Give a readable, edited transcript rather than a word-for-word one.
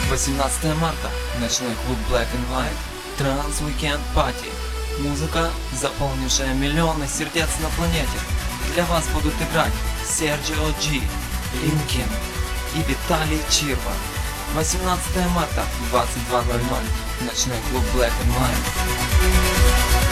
18 марта. Ночной клуб Black and White. Транс Weekend Party. Музыка, заполнившая миллионы сердец на планете. Для вас будут играть Серджио Джи, Линкин и Виталий Чирва. 18 марта, 22:00. Ночной клуб Black and White.